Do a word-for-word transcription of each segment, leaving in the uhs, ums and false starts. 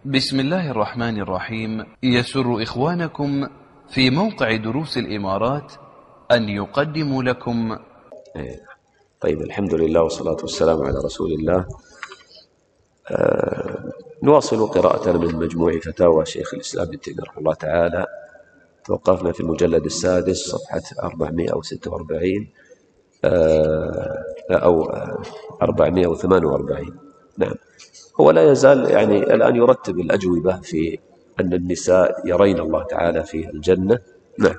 بسم الله الرحمن الرحيم. يسر إخوانكم في موقع دروس الإمارات أن يقدموا لكم. طيب، الحمد لله والصلاة والسلام على رسول الله. آه نواصل قراءتنا من مجموع فتاوى شيخ الإسلام ابن تيمية رحمه الله تعالى. توقفنا في المجلد السادس صفحة أربعمائة وستة وأربعين آه أو أربعمائة وثمانية وأربعين. نعم، هو لا يزال يعني الآن يرتب الأجوبة في أن النساء يرين الله تعالى في الجنة. نعم.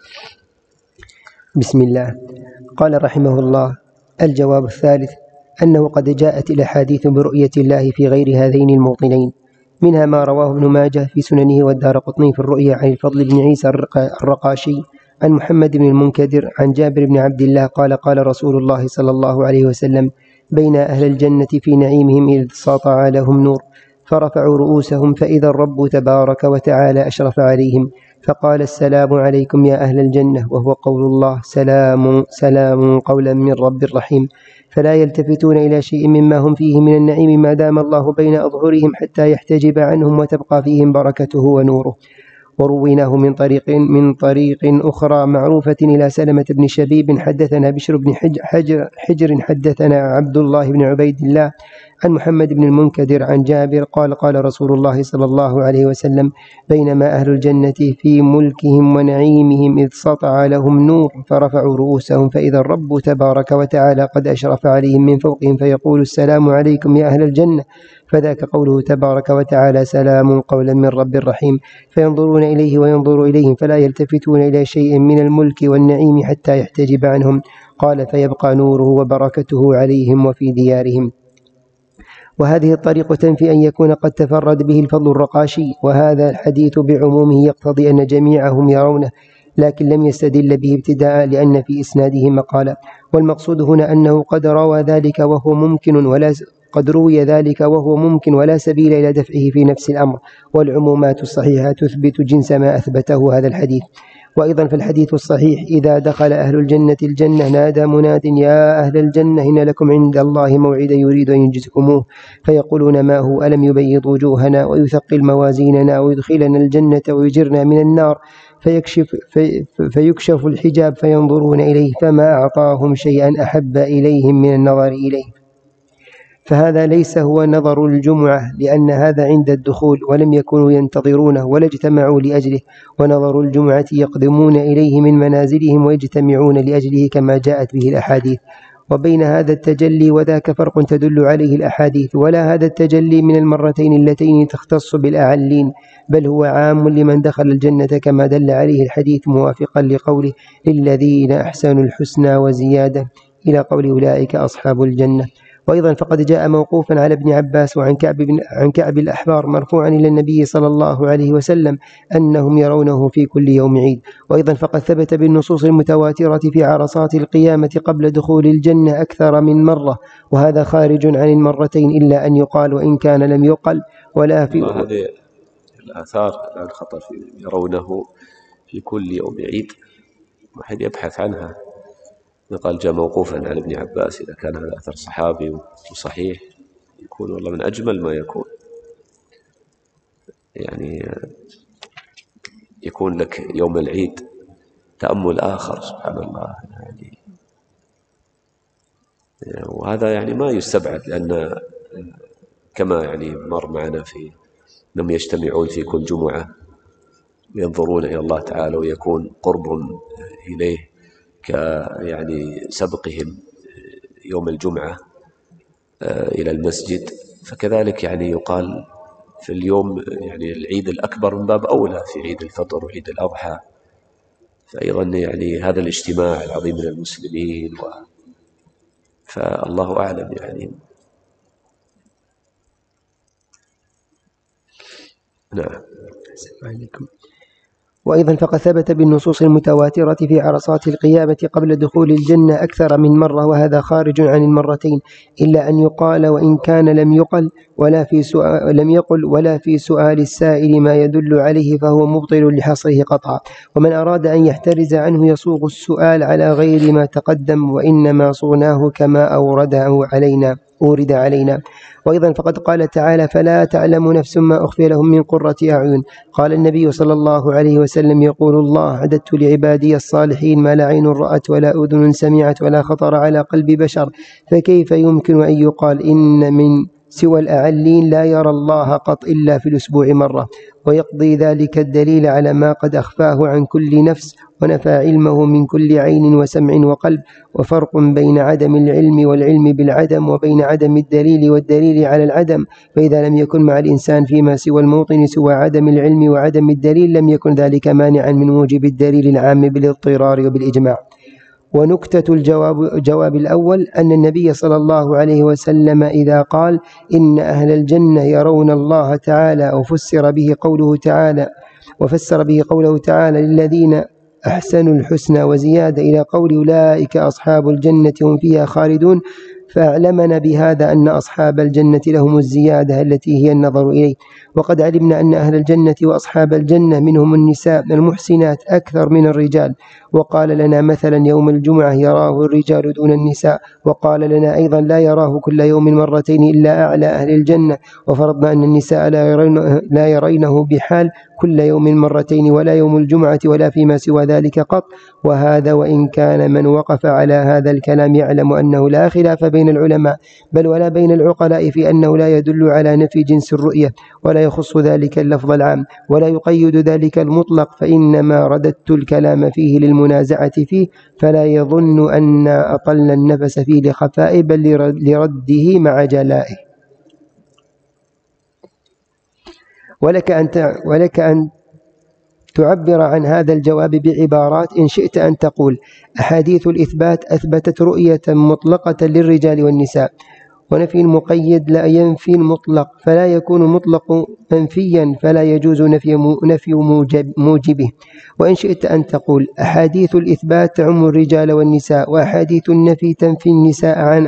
بسم الله. قال رحمه الله: الجواب الثالث أنه قد جاءت الأحاديث برؤية الله في غير هذين الموطنين، منها ما رواه ابن ماجه في سننه والدارقطني في الرؤيا عن الفضل بن عيسى الرقاشي عن محمد بن المنكدر عن جابر بن عبد الله قال: قال رسول الله صلى الله عليه وسلم: بين أهل الجنة في نعيمهم إذ سطع لهم نور، فرفعوا رؤوسهم فإذا الرب تبارك وتعالى أشرف عليهم فقال: السلام عليكم يا أهل الجنة، وهو قول الله: سلام سلام قولا من رب رحيم، فلا يلتفتون إلى شيء مما هم فيه من النعيم ما دام الله بين أظهرهم حتى يحتجب عنهم وتبقى فيهم بركته ونوره. ورويناه من طريق من طريق أخرى معروفة إلى سلمة بن شبيب حدثنا بشر بن حجر, حجر حدثنا عبد الله بن عبيد الله عن محمد بن المنكدر عن جابر قال: قال رسول الله صلى الله عليه وسلم: بينما أهل الجنة في ملكهم ونعيمهم إذ سطع لهم نور، فرفعوا رؤوسهم فإذا الرب تبارك وتعالى قد أشرف عليهم من فوقهم فيقول: السلام عليكم يا أهل الجنة، فذاك قوله تبارك وتعالى: سلام قولا من رب رحيم، فينظرون إليه وينظر إليهم فلا يلتفتون إلى شيء من الملك والنعيم حتى يحتجب عنهم. قال: فيبقى نوره وبركته عليهم وفي ديارهم. وهذه الطريقة تنفي أن يكون قد تفرد به الفضل الرقاشي، وهذا الحديث بعمومه يقتضي أن جميعهم يرونه، لكن لم يستدل به ابتداء لأن في إسناده مقالا. والمقصود هنا أنه قد روى ذلك وهو ممكن ولا قد روي ذلك وهو ممكن ولا سبيل إلى دفعه في نفس الأمر، والعمومات الصحيحة تثبت جنس ما أثبته هذا الحديث. وأيضا في الحديث الصحيح: إذا دخل أهل الجنة الجنة نادى مناد: يا أهل الجنة إن لكم عند الله موعدا يريد أن ينجزكموه، فيقولون: ما هو؟ ألم يبيض وجوهنا ويثقل موازيننا ويدخلنا الجنة ويجرنا من النار؟ فيكشف, في فيكشف الحجاب فينظرون إليه فما أعطاهم شيئا أحب إليهم من النظر إليه. فهذا ليس هو نظر الجمعة، لأن هذا عند الدخول ولم يكونوا ينتظرونه ولا اجتمعوا لأجله، ونظر الجمعة يقدمون إليه من منازلهم ويجتمعون لأجله كما جاءت به الأحاديث. وبين هذا التجلي وذاك فرق تدل عليه الأحاديث، ولا هذا التجلي من المرتين اللتين تختص بالأعلين، بل هو عام لمن دخل الجنة كما دل عليه الحديث موافقا لقوله: للذين أحسنوا الحسنى وزيادة، إلى قول أولئك أصحاب الجنة. وأيضا فقد جاء موقوفا على ابن عباس وعن كعب, بن عن كعب الأحبار مرفوعا إلى النبي صلى الله عليه وسلم أنهم يرونه في كل يوم عيد. وأيضا فقد ثبت بالنصوص المتواترة في عرصات القيامة قبل دخول الجنة أكثر من مرة، وهذا خارج عن المرتين إلا أن يقال وإن كان لم يقل ولا في هذه الآثار الآن خطر في يرونه في كل يوم عيد، واحد يبحث عنها. قال جاء موقوفا على ابن عباس، إذا كان هذا أثر صحابي وصحيح يكون والله من أجمل ما يكون، يعني يكون لك يوم العيد تأمل آخر. سبحان الله، يعني وهذا يعني ما يستبعد، لأن كما يعني مر معنا في أنهم يجتمعون في كل جمعة ينظرون إلى الله تعالى ويكون قرب إليه ك يعني سبقهم يوم الجمعة إلى المسجد، فكذلك يعني يقال في اليوم يعني العيد الأكبر من باب أولى في عيد الفطر وعيد الأضحى. فأيضا يعني هذا الاجتماع العظيم من المسلمين و... فالله أعلم يعني. نعم. السلام عليكم. وأيضا فقد ثبت بالنصوص المتواترة في عرصات القيامة قبل دخول الجنة أكثر من مرة، وهذا خارج عن المرتين إلا أن يقال وإن كان لم يقل ولا في سؤال لم يقل ولا في سؤال السائل ما يدل عليه فهو مبطل لحصره قطعا. ومن أراد أن يحترز عنه يصوغ السؤال على غير ما تقدم، وإنما صغناه كما أورده علينا. أورد علينا. وأيضا فقد قال تعالى: فلا تعلم نفس ما أخفي لهم من قرة أعين. قال النبي صلى الله عليه وسلم: يقول الله: أعددت لعبادي الصالحين ما لا عين رأت ولا أذن سمعت ولا خطر على قلب بشر. فكيف يمكن أن يقال إن من سوى الأعلين لا يرى الله قط إلا في الأسبوع مرة؟ ويقضي ذلك الدليل على ما قد أخفاه عن كل نفس ونفى علمه من كل عين وسمع وقلب. وفرق بين عدم العلم والعلم بالعدم، وبين عدم الدليل والدليل على العدم. فإذا لم يكن مع الإنسان فيما سوى الموطن سوى عدم العلم وعدم الدليل لم يكن ذلك مانعا من موجب الدليل العام بالاضطرار وبالإجماع. ونكتة الجواب جواب الأول أن النبي صلى الله عليه وسلم إذا قال: إن أهل الجنة يرون الله تعالى، وفسر به قوله تعالى وفسر به قوله تعالى: للذين أحسنوا الحسنى وزيادة، إلى قول أولئك أصحاب الجنة هم فيها خالدون، فأعلمنا بهذا أن أصحاب الجنة لهم الزيادة التي هي النظر إليه. وقد علمنا أن أهل الجنة وأصحاب الجنة منهم النساء المحسنات أكثر من الرجال. وقال لنا مثلا: يوم الجمعة يراه الرجال دون النساء. وقال لنا أيضا: لا يراه كل يوم مرتين إلا أعلى أهل الجنة. وفرضنا أن النساء لا يرينه, لا يرينه بحال كل يوم مرتين ولا يوم الجمعة ولا فيما سوى ذلك قط. وهذا وإن كان من وقف على هذا الكلام يعلم أنه لا خلاف بين العلماء بل ولا بين العقلاء في أنه لا يدل على نفي جنس الرؤية، ولا يخص ذلك اللفظ العام، ولا يقيد ذلك المطلق، فإنما رددت الكلام فيه للمنازعة فيه، فلا يظن أن أطل النفس فيه لخفائه بل لرده مع جلائه. ولك أن ولك أن تعبر عن هذا الجواب بعبارات إن شئت أن تقول: أحاديث الإثبات أثبتت رؤية مطلقة للرجال والنساء، ونفي المقيد لا ينفي المطلق، فلا يكون مطلق منفيا فلا يجوز نفي نفي موجب موجبه. وإن شئت أن تقول: أحاديث الإثبات تعم الرجال والنساء، وأحاديث النفي تنفي النساء عن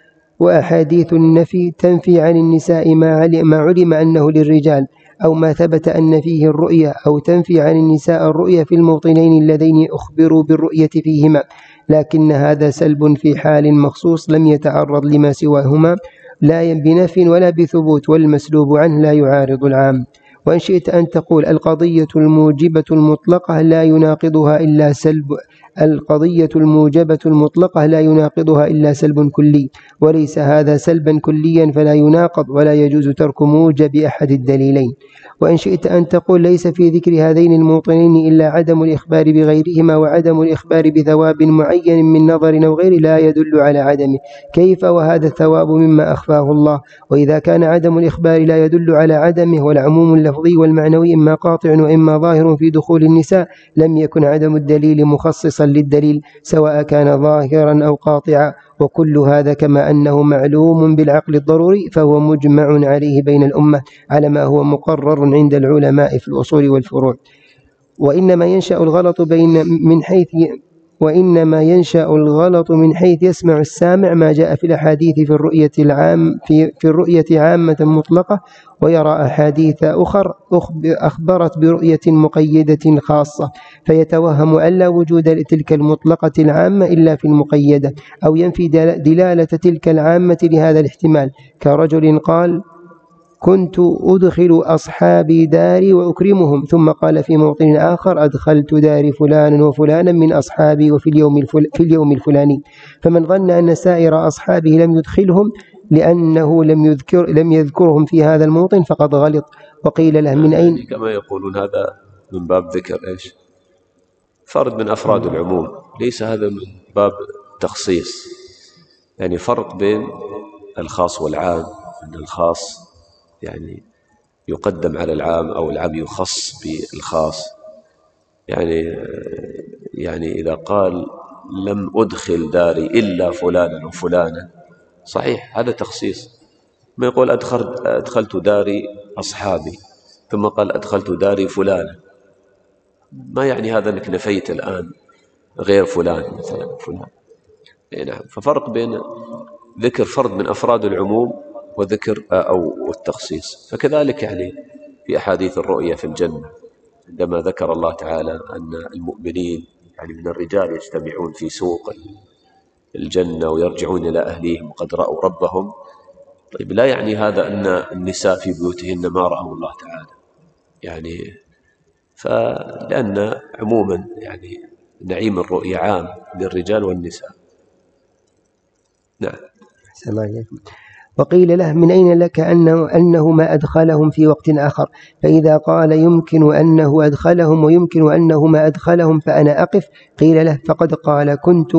وأحاديث النفي تنفي عن النساء ما علم أنه للرجال، أو ما ثبت أن فيه الرؤية، أو تنفي عن النساء الرؤية في الموطنين اللذين أخبروا بالرؤية فيهما، لكن هذا سلب في حال مخصوص لم يتعرض لما سواهما لا بنفي ولا بثبوت، والمسلوب عنه لا يعارض العام. وإن شئت أن تقول: القضية الموجبة المطلقة لا يناقضها إلا سلب القضية الموجبة المطلقة لا يناقضها إلا سلب كلي، وليس هذا سلبا كليا فلا يناقض، ولا يجوز ترك موجب أحد الدليلين. وإن شئت أن تقول: ليس في ذكر هذين الموطنين إلا عدم الإخبار بغيرهما، وعدم الإخبار بثواب معين من نظر أو غير لا يدل على عدمه، كيف وهذا الثواب مما أخفاه الله؟ وإذا كان عدم الإخبار لا يدل على عدمه، والعموم اللفظي والمعنوي إما قاطع وإما ظاهر في دخول النساء، لم يكن عدم الدليل مخصصا للدليل سواء كان ظاهرا أو قاطعا. وكل هذا كما أنه معلوم بالعقل الضروري فهو مجمع عليه بين الأمة على ما هو مقرر عند العلماء في الأصول والفروع. وإنما ينشأ الغلط بين من حيث وإنما ينشأ الغلط من حيث يسمع السامع ما جاء في الأحاديث في الرؤية العام في, في الرؤية عامة مطلقة، ويرى أحاديث أخر أخبرت برؤية مقيدة خاصة، فيتوهم أن لا وجود تلك المطلقة العامة إلا في المقيدة، أو ينفي دلالة تلك العامة لهذا الاحتمال، كرجل قال: كنت أدخل أصحابي داري وأكرمهم، ثم قال في موطن آخر: أدخلت دار فلانا وفلانا من أصحابي وفي اليوم, الفل... في اليوم الفلاني. فمن ظن أن سائر أصحابه لم يدخلهم لأنه لم, يذكر... لم يذكرهم في هذا الموطن فقد غلط. وقيل له: من أين؟ كما يقولون هذا من باب ذكر إيش؟ فرد من أفراد العموم، ليس هذا من باب تخصيص. يعني فرق بين الخاص والعام، أن الخاص يعني يقدم على العام أو العام يخص بالخاص. يعني يعني إذا قال: لم أدخل داري إلا فلانا وفلانا، صحيح هذا تخصيص. ما يقول أدخلت, أدخلت داري أصحابي ثم قال أدخلت داري فلانا، ما يعني هذا أنك نفيت الآن غير فلان مثلا فلان. نعم. ففرق بين ذكر فرد من أفراد العموم وذكر أو التخصيص. فكذلك يعني في أحاديث الرؤية في الجنة عندما ذكر الله تعالى أن المؤمنين يعني من الرجال يجتمعون في سوق الجنة ويرجعون إلى أهليهم وقد رأوا ربهم، طيب لا يعني هذا أن النساء في بيوتهن ما رأوا الله تعالى، يعني فلأن عموما يعني نعيم الرؤية عام للرجال والنساء. نعم. وقيل له: من أين لك أنه, أنه ما أدخلهم في وقت آخر؟ فإذا قال: يمكن أنه أدخلهم ويمكن أنه ما أدخلهم فأنا أقف. قيل له: فقد قال: كنت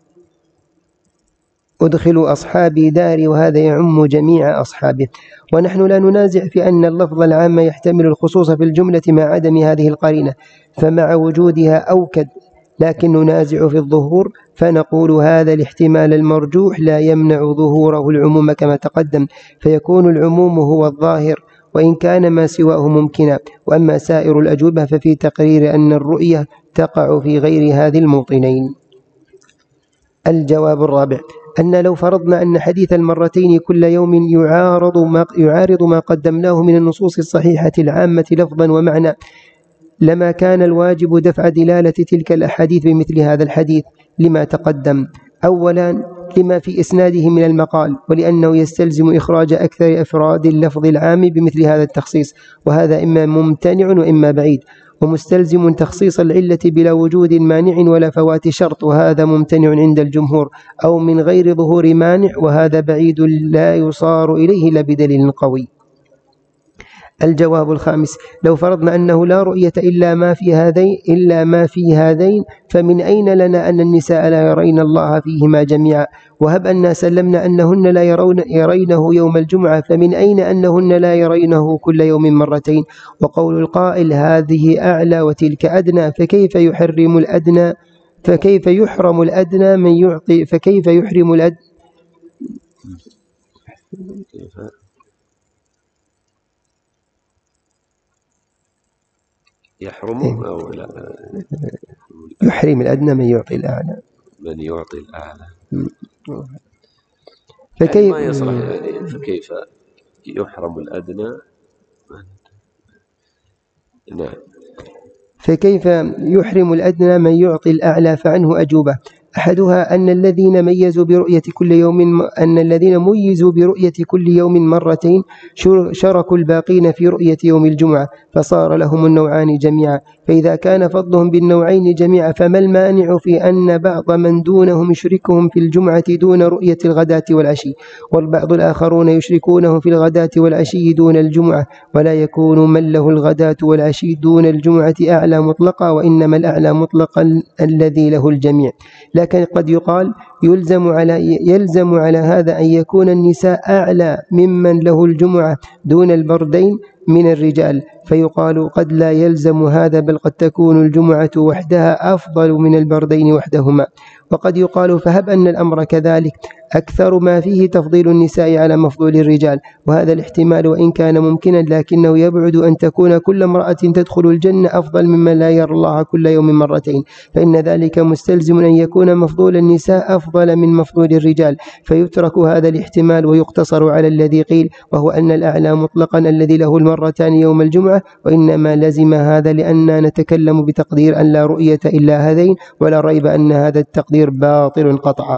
أدخل أصحابي داري، وهذا يعم جميع أصحابه. ونحن لا ننازع في أن اللفظ العام يحتمل الخصوص في الجملة مع عدم هذه القرينة، فمع وجودها أوكد، لكن ننازع في الظهور، فنقول هذا الاحتمال المرجوح لا يمنع ظهوره العموم كما تقدم، فيكون العموم هو الظاهر وإن كان ما سواه ممكنا. وأما سائر الأجوبة ففي تقرير أن الرؤية تقع في غير هذه الموطنين. الجواب الرابع: أن لو فرضنا أن حديث المرتين كل يوم يعارض ما, يعارض ما قدمناه من النصوص الصحيحة العامة لفظا ومعنى، لما كان الواجب دفع دلالة تلك الأحاديث بمثل هذا الحديث لما تقدم. أولا لما في إسناده من المقال، ولأنه يستلزم إخراج أكثر أفراد اللفظ العام بمثل هذا التخصيص، وهذا إما ممتنع وإما بعيد، ومستلزم تخصيص العلة بلا وجود مانع ولا فوات شرط، وهذا ممتنع عند الجمهور، أو من غير ظهور مانع، وهذا بعيد لا يصار إليه إلا بدليل قوي. الجواب الخامس: لو فرضنا أنه لا رؤية إلا ما في هذين إلا ما في هذين فمن أين لنا أن النساء لا يرين الله فيهما جميعا؟ وهب أن سلمنا أنهن لا يرون يرينه يوم الجمعة، فمن أين أنهن لا يرينه كل يوم مرتين؟ وقول القائل هذه أعلى وتلك أدنى، فكيف يحرم الأدنى فكيف يحرم الأدنى من يعطي فكيف يحرم الأدنى يحرم أو لا يحرم الأدنى من يعطي الأعلى من يعطي الأعلى فكيف يعني ما يصلح يعني فكيف يحرم الأدنى. نعم. فكيف يحرم الأدنى من يعطي الأعلى؟ فعنه أجوبة: أحدها أن الذين ميزوا برؤية كل يوم أن الذين ميزوا برؤية كل يوم مرتين شركوا الباقين في رؤية يوم الجمعة، فصار لهم النوعان جميعا. فإذا كان فضلهم بالنوعين جميعا، فما المانع في أن بعض من دونهم يشركهم في الجمعة دون رؤية الغداة والعشي، والبعض الآخرون يشركونهم في الغداة والعشي دون الجمعة، ولا يكون من له الغداة والعشي دون الجمعة أعلى مطلقا، وإنما الأعلى مطلقا الذي له الجميع. لكن قد يقال يلزم على يلزم على هذا أن يكون النساء أعلى ممن له الجمعة دون البردين من الرجال، فيقال قد لا يلزم هذا، بل قد تكون الجمعة وحدها أفضل من البردين وحدهما. وقد يقال فهب أن الأمر كذلك، أكثر ما فيه تفضيل النساء على مفضول الرجال، وهذا الاحتمال وإن كان ممكنا لكنه يبعد أن تكون كل امرأة تدخل الجنة أفضل ممن لا يرى الله كل يوم مرتين، فإن ذلك مستلزم أن يكون مفضول النساء أفضل من مفضول الرجال، فيترك هذا الاحتمال ويقتصر على الذي قيل، وهو أن الأعلى مطلقا الذي له المرتان يوم الجمعة. وإنما لزم هذا لأننا نتكلم بتقدير أن لا رؤية إلا هذين، ولا ريب أن هذا التقدير باطل قطعا.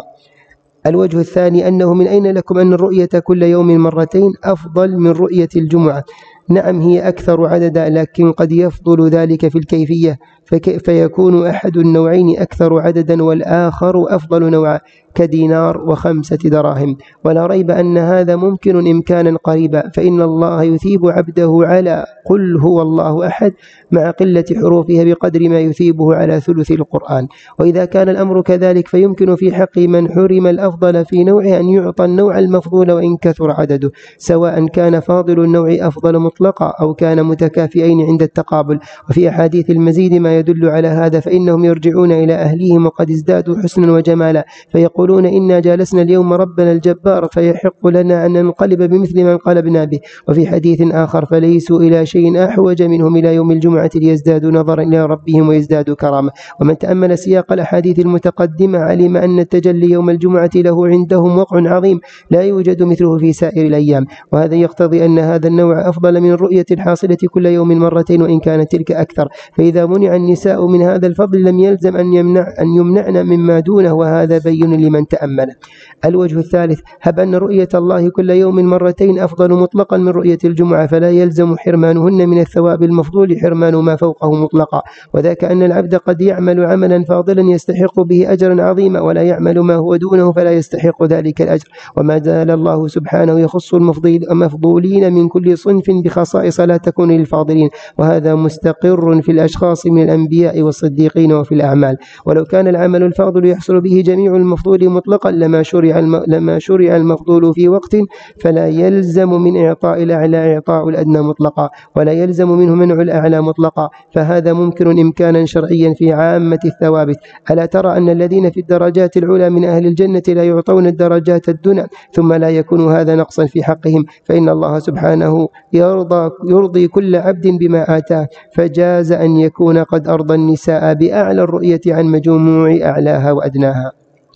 الوجه الثاني أنه من أين لكم أن الرؤية كل يوم مرتين أفضل من رؤية الجمعة؟ نعم هي أكثر عددا، لكن قد يفضل ذلك في الكيفية، فيكون أحد النوعين أكثر عددا والآخر أفضل نوعا، كدينار وخمسة دراهم. ولا ريب أن هذا ممكن إمكانا قريبا، فإن الله يثيب عبده على قل هو الله أحد مع قلة حروفها بقدر ما يثيبه على ثلث القرآن. وإذا كان الأمر كذلك فيمكن في حق من حرم الأفضل في نوعه أن يعطى النوع المفضول وإن كثر عدده، سواء كان فاضل النوع أفضل مطلقا أو كان متكافئين عند التقابل. وفي أحاديث المزيد ما يدل على هذا، فإنهم يرجعون إلى أهليهم وقد ازدادوا حسنا وجمالا، فيقولون إنا جالسنا اليوم ربنا الجبار، فيحق لنا أن ننقلب بمثل ما انقلبنا به. وفي حديث آخر فليسوا إلى شيء أحوج منهم إلى يوم الجمعة ليزدادوا نظرا إلى ربهم ويزدادوا كرامة. ومن تأمل سياق الأحاديث المتقدمة علم أن التجلي يوم الجمعة له عندهم وقع عظيم لا يوجد مثله في سائر الأيام، وهذا يقتضي أن هذا النوع أفضل من الرؤية الحاصلة كل يوم مرتين وإن كانت تلك أكثر. فإذا منع النساء من هذا الفضل لم يلزم أن يمنع أن يمنعن مما دونه، وهذا بين لما لمن تأمل. الوجه الثالث: هب أن رؤية الله كل يوم مرتين أفضل مطلقا من رؤية الجمعة، فلا يلزم حرمانهن من الثواب المفضول حرمان ما فوقه مطلقا، وذاك أن العبد قد يعمل عملا فاضلا يستحق به أجرا عظيما، ولا يعمل ما هو دونه فلا يستحق ذلك الأجر. وما زال الله سبحانه يخص المفضولين من كل صنف بخصائص لا تكون للفاضلين، وهذا مستقر في الأشخاص من الأنبياء والصديقين وفي الأعمال. ولو كان العمل الفاضل يحصل به جميع المفضول مطلقا لما شرع لما شرع المفضول في وقت، فلا يلزم من إعطاء الأعلى إعطاء الأدنى مطلقا، ولا يلزم منه منع الأعلى مطلقا، فهذا ممكن إمكانا شرعيا في عامة الثوابت. ألا ترى أن الذين في الدرجات العلى من أهل الجنة لا يعطون الدرجات الدنى، ثم لا يكون هذا نقصا في حقهم، فإن الله سبحانه يرضى, يرضي كل عبد بما آتاه، فجاز أن يكون قد أرضى النساء بأعلى الرؤية عن مجموع أعلاها وأدناها.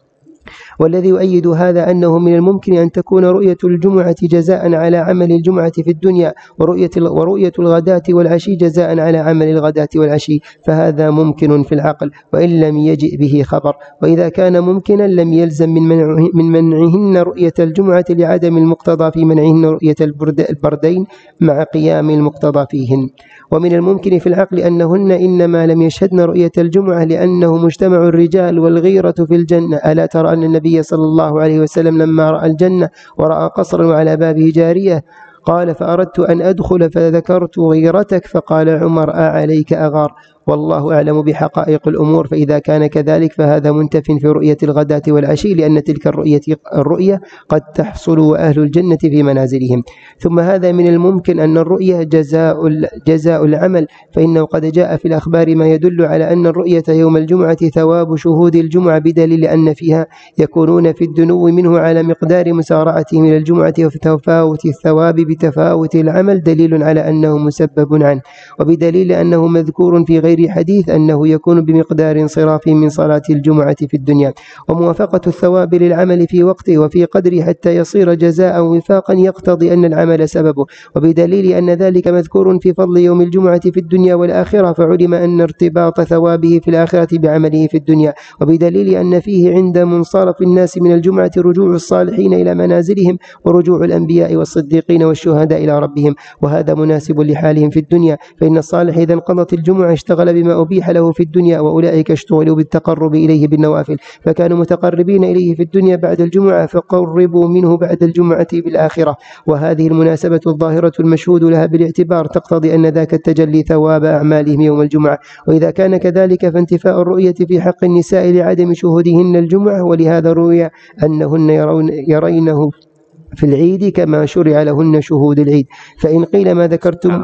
والذي يؤيد هذا أنه من الممكن أن تكون رؤية الجمعة جزاء على عمل الجمعة في الدنيا، ورؤية, ورؤية الغداة والعشي جزاء على عمل الغداة والعشي، فهذا ممكن في العقل وإن لم يجئ به خبر. وإذا كان ممكنا لم يلزم من, منعه من منعهن رؤية الجمعة لعدم المقتضى في منعهن رؤية البردين مع قيام المقتضى فيهن. ومن الممكن في العقل أنهن إنما لم يشهدن رؤية الجمعة لأنه مجتمع الرجال والغيرة في الجنة. ألا ترى أن النبي صلى الله عليه وسلم لما رأى الجنة ورأى قصرا وعلى بابه جارية قال: فأردت أن أدخل فذكرت غيرتك، فقال عمر: أعليك أغار، والله أعلم بحقائق الأمور. فإذا كان كذلك فهذا منتف في رؤية الغداة والعشي، لأن تلك الرؤية, الرؤية قد تحصل وأهل الجنة في منازلهم. ثم هذا من الممكن أن الرؤية جزاء, جزاء العمل، فإنه قد جاء في الأخبار ما يدل على أن الرؤية يوم الجمعة ثواب شهود الجمعة، بدليل أن فيها يكونون في الدنو منه على مقدار مسارعتهم إلى الجمعة، وفي تفاوت الثواب بتفاوت العمل دليل على أنه مسبب عنه، وبدليل أنه مذكور في غير حديث أنه يكون بمقدار انصراف من صلاة الجمعة في الدنيا. وموافقة الثواب للعمل في وقته وفي قدره حتى يصير جزاء وفاقا يقتضي أن العمل سببه، وبدليل أن ذلك مذكور في فضل يوم الجمعة في الدنيا والآخرة، فعلم أن ارتباط ثوابه في الآخرة بعمله في الدنيا، وبدليل أن فيه عند منصرف الناس من الجمعة رجوع الصالحين إلى منازلهم، ورجوع الأنبياء والصديقين والشهداء إلى ربهم، وهذا مناسب لحالهم في الدنيا، فإن الصالح إذا انقضت الجمعة اشتغل بما أبيح له في الدنيا، وأولئك اشتغلوا بالتقرب إليه بالنوافل، فكانوا متقربين إليه في الدنيا بعد الجمعة، فقربوا منه بعد الجمعة بالآخرة. وهذه المناسبة الظاهرة المشهود لها بالاعتبار تقتضي أن ذاك التجلي ثواب أعمالهم يوم الجمعة. وإذا كان كذلك فانتفاء الرؤية في حق النساء لعدم شهودهن الجمعة، ولهذا روي أنهن يرون يرينه في العيد كما شرع لهن شهود العيد. فإن قيل ما ذكرتم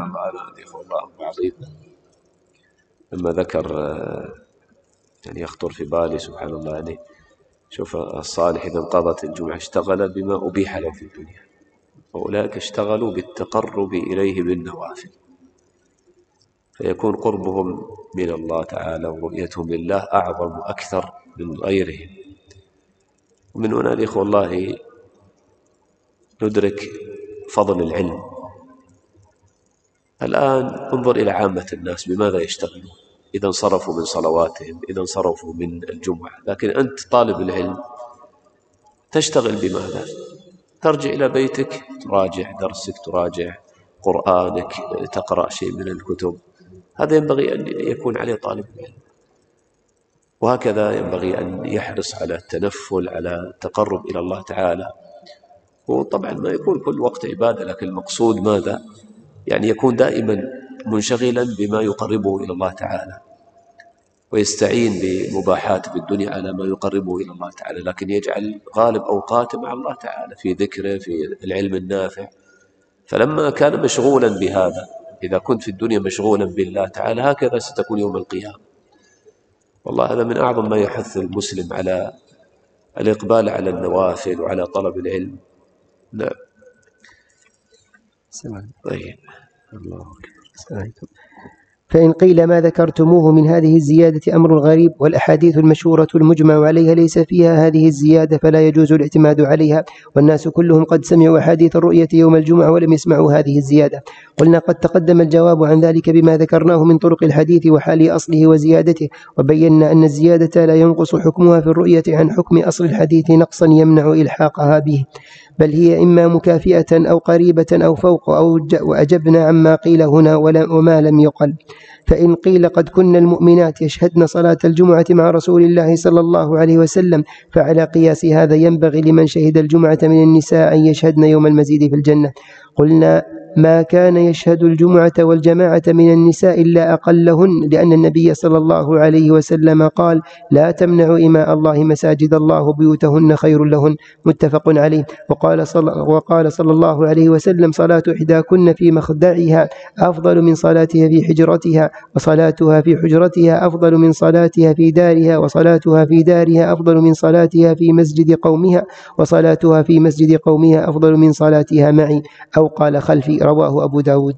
لما ذكر يعني يخطر في بالي سبحان الله، يعني شوف الصالح إذا انقضت الجمعة اشتغل بما أبيح له في الدنيا، وأولئك اشتغلوا بالتقرب إليه بالنوافل، فيكون قربهم من الله تعالى ورؤيتهم لله أعظم وأكثر من غيرهم. ومن هنا الإخوة الله ندرك فضل العلم. الآن انظر إلى عامة الناس بماذا يشتغلون إذا انصرفوا من صلواتهم، إذا انصرفوا من الجمعة، لكن أنت طالب العلم تشتغل بماذا؟ ترجع إلى بيتك تراجع درسك، تراجع قرآنك، تقرأ شيء من الكتب. هذا ينبغي أن يكون عليه طالب العلم، وهكذا ينبغي أن يحرص على التنفل، على التقرب إلى الله تعالى. وطبعا ما يكون كل وقت عبادة، لكن المقصود ماذا؟ يعني يكون دائما منشغلا بما يقربه إلى الله تعالى، ويستعين بمباحات في الدنيا على ما يقربه إلى الله تعالى، لكن يجعل غالب أوقاته مع الله تعالى في ذكره، في العلم النافع. فلما كان مشغولا بهذا، إذا كنت في الدنيا مشغولا بالله تعالى، هكذا ستكون يوم القيامة. والله هذا من أعظم ما يحث المسلم على الإقبال على النوافل وعلى طلب العلم. نعم. سمع. طيب. الله أكبر. فإن قيل ما ذكرتموه من هذه الزيادة أمر غريب، والأحاديث المشهورة المجمع عليها ليس فيها هذه الزيادة فلا يجوز الاعتماد عليها، والناس كلهم قد سمعوا أحاديث الرؤية يوم الجمعة ولم يسمعوا هذه الزيادة. قلنا قد تقدم الجواب عن ذلك بما ذكرناه من طرق الحديث وحال أصله وزيادته، وبينا أن الزيادة لا ينقص حكمها في الرؤية عن حكم أصل الحديث نقصا يمنع إلحاقها به، بل هي إما مكافئة أو قريبة أو فوق أو وأجبنا عما قيل هنا وما لم يقل. فإن قيل قد كن المؤمنات يشهدن صلاة الجمعة مع رسول الله صلى الله عليه وسلم، فعلى قياس هذا ينبغي لمن شهد الجمعة من النساء أن يشهدن يوم المزيد في الجنة. قلنا ما كان يشهد الجمعة والجماعة من النساء إلا أقلهن، لأن النبي صلى الله عليه وسلم قال لا تمنعوا إماء الله مساجد الله بيوتهن خير لهن، متفق عليه. وقال صلى, وقال صلى الله عليه وسلم صلاة إحداكن في مخدعها أفضل من صلاتها في حجرتها، وصلاتها في حجرتها أفضل من صلاتها في دارها، وصلاتها في دارها أفضل من صلاتها في مسجد قومها، وصلاتها في مسجد قومها أفضل من صلاتها معي، أو قال خلفي، رواه أبو داود.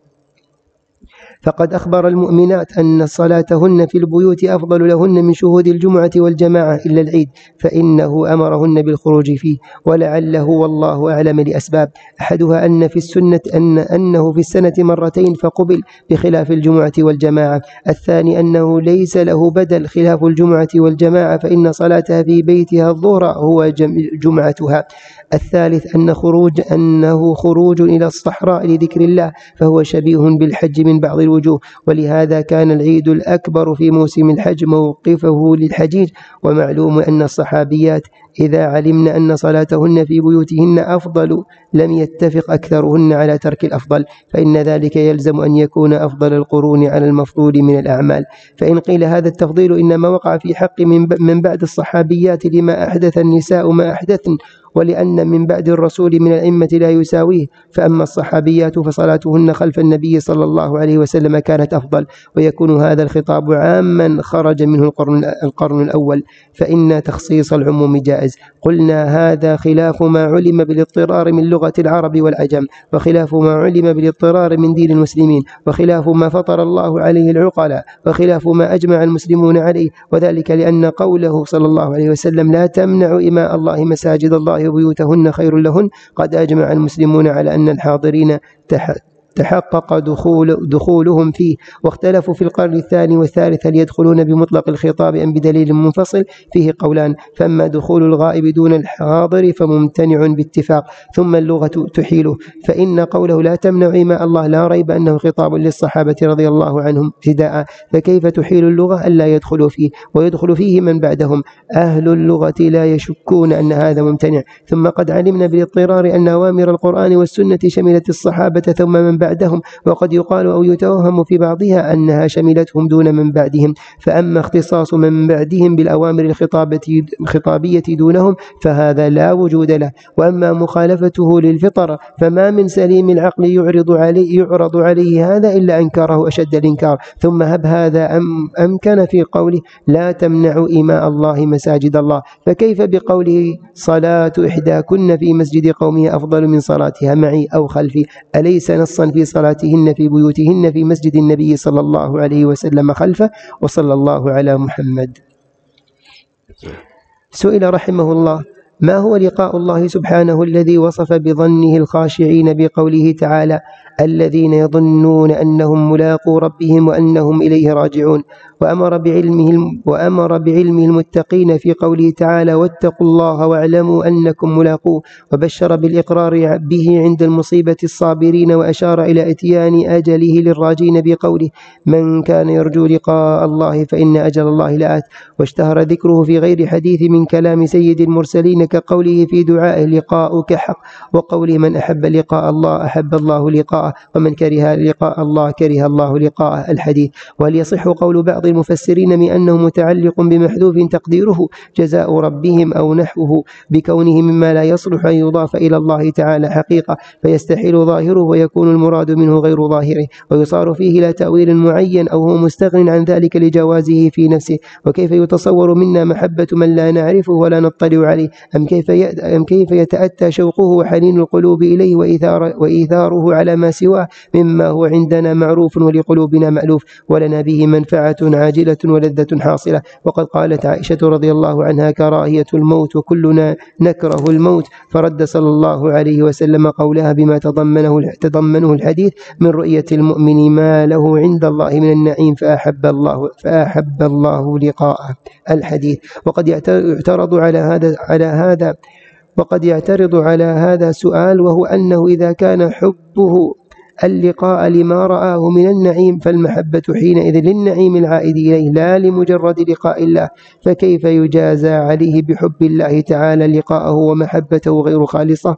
فقد أخبر المؤمنات أن صلاتهن في البيوت أفضل لهن من شهود الجمعة والجماعة إلا العيد، فإنه أمرهن بالخروج فيه، ولعله والله أعلم لأسباب. أحدها أن في السنة أن أنه في السنة مرتين فقبل بخلاف الجمعة والجماعة. الثاني أنه ليس له بدل خلاف الجمعة والجماعة، فإن صلاتها في بيتها الظهر هو جمعتها. الثالث أن خروج أنه خروج إلى الصحراء لذكر الله، فهو شبيه بالحج من بعض الوجوه، ولهذا كان العيد الأكبر في موسم الحج موقفه للحجيج. ومعلوم أن الصحابيات إذا علمنا أن صلاتهن في بيوتهن أفضل لم يتفق أكثرهن على ترك الأفضل، فإن ذلك يلزم أن يكون أفضل القرون على المفضول من الأعمال. فإن قيل هذا التفضيل إنما وقع في حق من بعد الصحابيات لما أحدث النساء ما أحدثن، ولأن من بعد الرسول من الأئمة لا يساويه، فأما الصحابيات فصلاتهن خلف النبي صلى الله عليه وسلم كانت أفضل، ويكون هذا الخطاب عاما خرج منه القرن, القرن الأول، فإن تخصيص العموم جائز. قلنا هذا خلاف ما علم بالاضطرار من لغة العرب والعجم، وخلاف ما علم بالاضطرار من دين المسلمين، وخلاف ما فطر الله عليه العقلاء، وخلاف ما أجمع المسلمون عليه، وذلك لأن قوله صلى الله عليه وسلم لا تمنعوا إماء الله مساجد الله وبيوتهن خير لهن قد أجمع المسلمون على أن الحاضرين تحت تحقق دخول دخولهم فيه، واختلفوا في القرن الثاني والثالث هل يدخلون بمطلق الخطاب أم بدليل منفصل، فيه قولان. فأما دخول الغائب دون الحاضر فممتنع باتفاق، ثم اللغة تحيله، فإن قوله لا تمنع إماء الله لا ريب أنه خطاب للصحابة رضي الله عنهم ابتداء، فكيف تحيل اللغة ألا يدخلوا فيه ويدخل فيه من بعدهم؟ أهل اللغة لا يشكون أن هذا ممتنع. ثم قد علمنا بالاضطرار أن أوامر القرآن والسنة شملت الصحابة ثم من بعدهم، وقد يقال أو يتوهم في بعضها أنها شملتهم دون من بعدهم. فأما اختصاص من بعدهم بالأوامر الخطابية دونهم فهذا لا وجود له. وأما مخالفته للفطرة فما من سليم العقل يعرض عليه, يعرض عليه هذا إلا أنكره أشد الإنكار. ثم هب هذا أم أمكن في قوله لا تمنعوا إماء الله مساجد الله، فكيف بقوله صلاة إحداكن في مسجد قومه أفضل من صلاتها معي أو خلفي؟ أليس نصا في صلاتهن في بيوتهن في مسجد النبي صلى الله عليه وسلم خلفه؟ وصلى الله على محمد. سئل رحمه الله ما هو لقاء الله سبحانه الذي وصف بظنه الخاشعين بقوله تعالى الذين يظنون أنهم ملاقو ربهم وأنهم إليه راجعون، وأمر بعلمه, وأمر بعلمه المتقين في قوله تعالى واتقوا الله واعلموا أنكم ملاقوه، وبشر بالإقرار به عند المصيبة الصابرين، وأشار إلى إتيان أجله للراجين بقوله من كان يرجو لقاء الله فإن أجل الله لآت. واشتهر ذكره في غير حديث من كلام سيد المرسلين كقوله في دعائه لقاؤك حق، وقوله من أحب لقاء الله أحب الله لقاءه، ومن كره لقاء الله كره الله لقاءه الحديث. وهل يصح قول بعض المفسرين من أنه متعلق بمحذوف تقديره جزاء ربهم أو نحوه بكونه مما لا يصلح أن يضاف إلى الله تعالى حقيقة فيستحيل ظاهره ويكون المراد منه غير ظاهره، ويصار فيه إلى تأويل معين أو هو مستغن عن ذلك لجوازه في نفسه؟ وكيف يتصور منا محبة من لا نعرفه ولا نطلع عليه؟ أم كيف أم كيف يتأتى شوقه وحنين القلوب إليه وإيثار وإيثاره على ما سواه مما هو عندنا معروف ولقلوبنا مألوف ولنا به منفعة عاجلة ولذة حاصلة. وقد قالت عائشة رضي الله عنها: كراهية الموت وكلنا نكره الموت، فرد صلى الله عليه وسلم قولها بما تضمنه تضمنه الحديث من رؤية المؤمن ما له عند الله من النعيم فأحب الله فأحب الله لقاءه الحديث. وقد يعترض على هذا على هذا وقد يعترض على هذا سؤال، وهو أنه إذا كان حبه اللقاء لما رآه من النعيم فالمحبة حينئذ للنعيم العائد إليه لا لمجرد لقاء الله، فكيف يجازى عليه بحب الله تعالى لقاءه ومحبته غير خالصة؟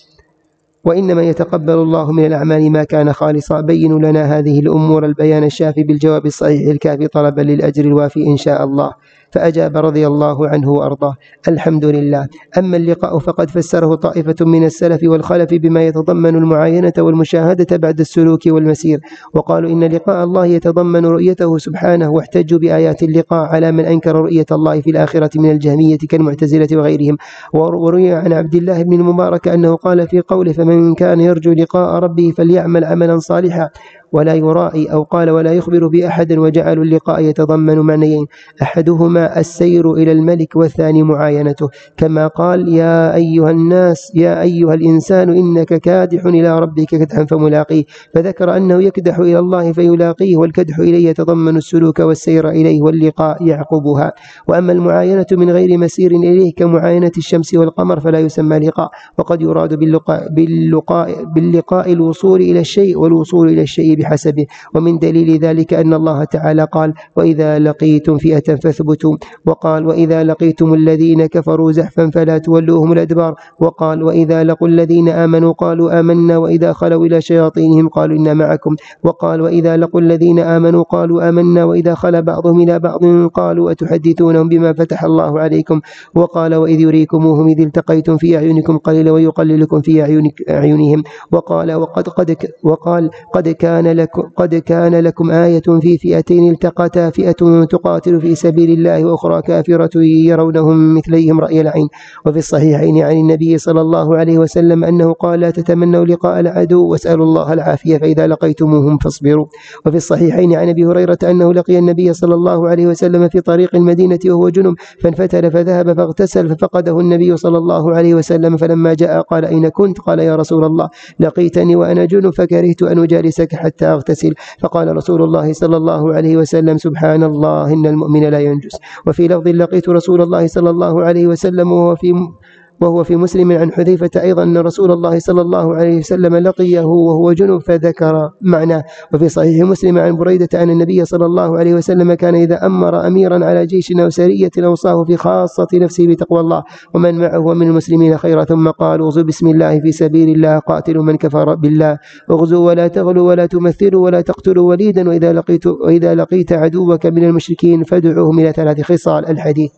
وإنما يتقبل الله من الأعمال ما كان خالصا. بينوا لنا هذه الأمور البيان الشافي بالجواب الصحيح الكافي طلبا للأجر الوافي إن شاء الله. فأجاب رضي الله عنه وأرضاه: الحمد لله. أما اللقاء فقد فسره طائفة من السلف والخلف بما يتضمن المعاينة والمشاهدة بعد السلوك والمسير، وقالوا إن لقاء الله يتضمن رؤيته سبحانه، واحتجوا بآيات اللقاء على من أنكر رؤية الله في الآخرة من الجهمية كالمعتزلة وغيرهم. وروي عن عبد الله بن المبارك أنه قال في قوله: فمن كان يرجو لقاء ربه فليعمل عملا صالحا ولا يرائي، أو قال: ولا يخبر بأحد. وجعلوا اللقاء يتضمن معنيين: أحدهما السير إلى الملك، والثاني معاينته، كما قال: يا أيها الناس يا أيها الإنسان إنك كادح إلى ربك كدحا فملاقيه، فذكر أنه يكدح إلى الله فيلاقيه، والكدح إليه يتضمن السلوك والسير إليه، واللقاء يعقبها. وأما المعاينة من غير مسير إليه كمعاينة الشمس والقمر فلا يسمى لقاء، وقد يراد باللقاء, باللقاء, باللقاء الوصول إلى الشيء، والوصول إلى الشيء بحسبه. ومن دليل ذلك أن الله تعالى قال: وإذا لقيتم فئة فاثبتوا، وقال: وإذا لقيتم الذين كفروا زحفا فلا تولوهم الأدبار، وقال: وإذا لقوا الذين آمنوا قالوا آمنا، وإذا خلوا إلى شياطينهم قالوا إنا معكم، وقال: وإذا لقوا الذين آمنوا قالوا آمنا، وإذا خلا بعضهم إلى بعض قالوا أتحدثونهم بما فتح الله عليكم، وقال: وإذ يريكموهم إذ التقيتم في أعينكم قليلا ويقللكم في أعينهم، وقال: وقد قد وقال قد كان لكم قد كان لكم آية في فئتين التقتا، فئة تقاتل في سبيل الله وأخرى كافرة يرونهم مثليهم رأي العين. وفي الصحيحين عن النبي صلى الله عليه وسلم أنه قال: لا تتمنوا لقاء العدو واسألوا الله العافية فإذا لقيتموهم فاصبروا. وفي الصحيحين عن أبي هريرة أنه لقي النبي صلى الله عليه وسلم في طريق المدينة وهو جنب، فانفتل فذهب فاغتسل، ففقده النبي صلى الله عليه وسلم، فلما جاء قال: أين كنت؟ قال: يا رسول الله لقيتني وأنا جنب فكرهت أن أجالسك حتى أغتسل. فقال رسول الله صلى الله عليه وسلم: سبحان الله إن المؤمن لا ينجس. وفي لفظ: لقيت رسول الله صلى الله عليه وسلم وهو في وهو في مسلم عن حذيفة أيضا أن رسول الله صلى الله عليه وسلم لقيه وهو جنب فذكر معناه. وفي صحيح مسلم عن بريدة أن النبي صلى الله عليه وسلم كان إذا أمر أميرا على جيش أو سرية أوصاه في خاصة نفسه بتقوى الله ومن معه من المسلمين خيرا، ثم قال: اغزوا بسم الله في سبيل الله، قاتلوا من كفر بالله، اغزوا ولا تغلوا ولا تمثلوا ولا تقتلوا وليدا، وإذا لقيت, وإذا لقيت عدوك من المشركين فادعوهم إلى ثلاث خصال. الحديث.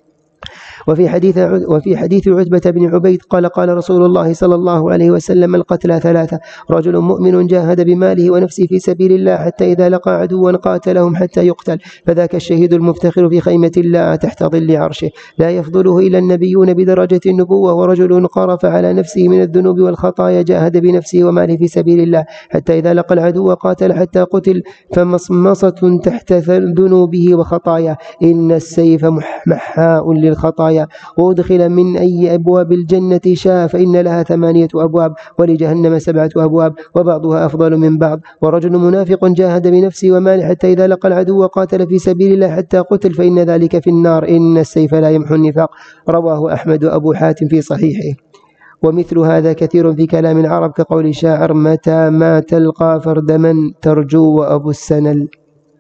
وفي حديث وفي حديث عتبة بن عبيد قال: قال رسول الله صلى الله عليه وسلم: القتلى ثلاثة: رجل مؤمن جاهد بماله ونفسه في سبيل الله حتى إذا لقى عدوا قاتلهم حتى يقتل، فذاك الشهيد المفتخر في خيمة الله تحت ظل عرشه لا يفضله إلا النبيون بدرجة النبوة، ورجل قرف على نفسه من الذنوب والخطايا جاهد بنفسه وماله في سبيل الله حتى إذا لقى العدو قاتل حتى قتل، فمصمصة تحت ذنوبه وخطاياه. إن السيف محاء للخطايا، وأدخل من أي أبواب الجنة شاء فإن لها ثمانية أبواب، ولجهنم سبعة أبواب وبعضها أفضل من بعض. ورجل منافق جاهد بنفسه وماله حتى إذا لقى العدو قاتل في سبيل الله حتى قتل، فإن ذلك في النار. إن السيف لا يمحو النفاق. رواه أحمد وأبو حاتم في صحيحه. ومثل هذا كثير في كلام العرب كقول الشاعر: متى ما تلقى فرد من ترجو وأبو السنل.